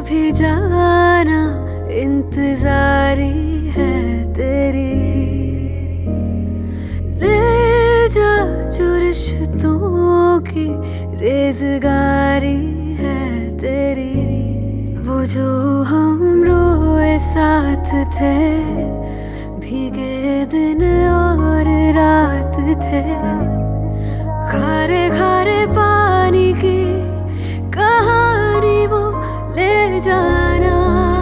भी जाना इंतजारी है तेरी। ले जा जो रिश्तों की रेज़गारी है तेरी। वो जो हम रोए साथ थे, भीगे दिन और रात थे। खारे खारे पानी की कहानी वो ले जाना।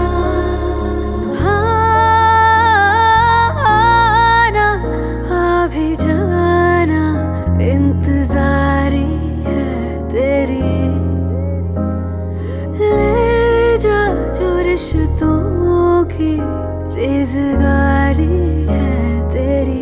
आना आ भी जाना इंतजारी है तेरी। ले जा जो रिश्तों की रेज़गारी है तेरी।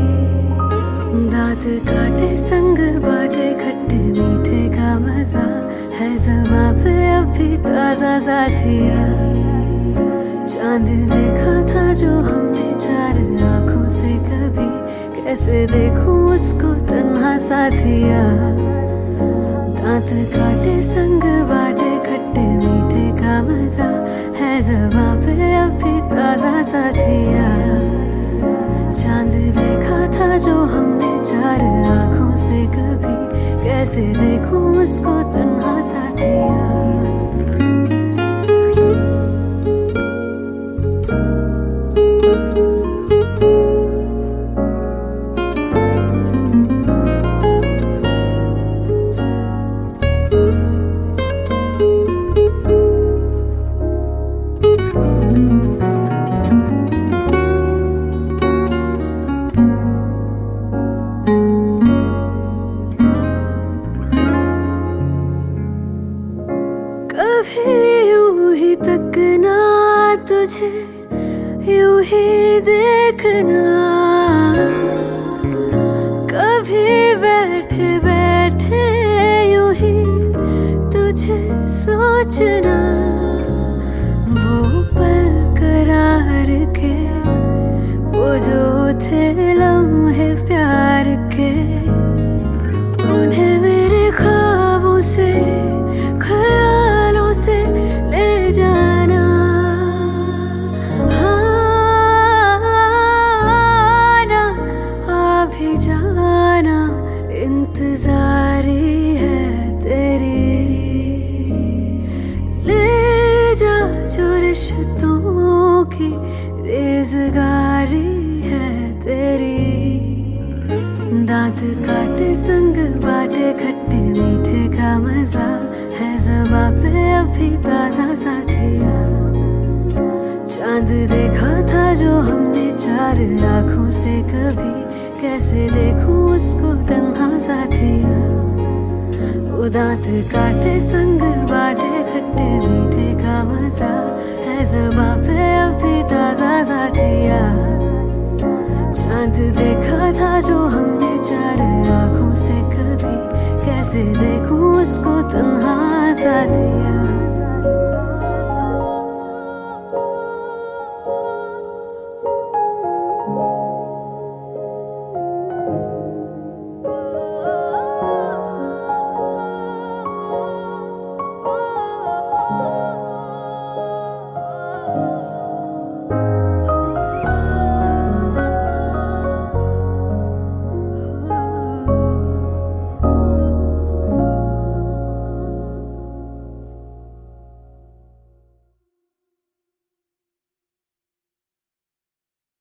दांत काटे संग बाटे खट्टे मीठे का मजा है ज़बां पे अभी ताजा साथिया। चांद देखा था जो हमने चार आंखों से, कभी कैसे देखूं उसको तन्हा साथिया। दांत काटे संग बाटे खट्टे मीठे का मजा है ज़बां पे अभी ताजा साथिया। चांद देखा था जो हमने चार आंखों से, कभी कैसे देखूं उसको तन्हा साथिया। कभी यूं ही तकना तुझे, यूं ही देखना। कभी बैठे बैठे यूं ही तुझे सोचना। वो पल करार के, वो जो थे लम्हे प्यार के, उन्हें मेरे ख्वाबों से ख्यालों से ले जाना। आना आ भी जाना इंतजारी है तेरी। ले जा जो रिश्तों की रेज़गारी है तेरी। दांत काटे संग बाटे खट्टे मीठे का मजा है ज़बां पे अभी ताजा साथिया। चांद देखा था जो हमने चार आंखों से, कभी कैसे देखूं उसको तन्हा साथिया। वो दांत काटे संग बाटे खट्टे मीठे का मजा है ज़बां पे अभी ताजा साथिया। चांद देखा था जो हमने चार आंखों से, कभी कैसे देखूं उसको तन्हा साथिया।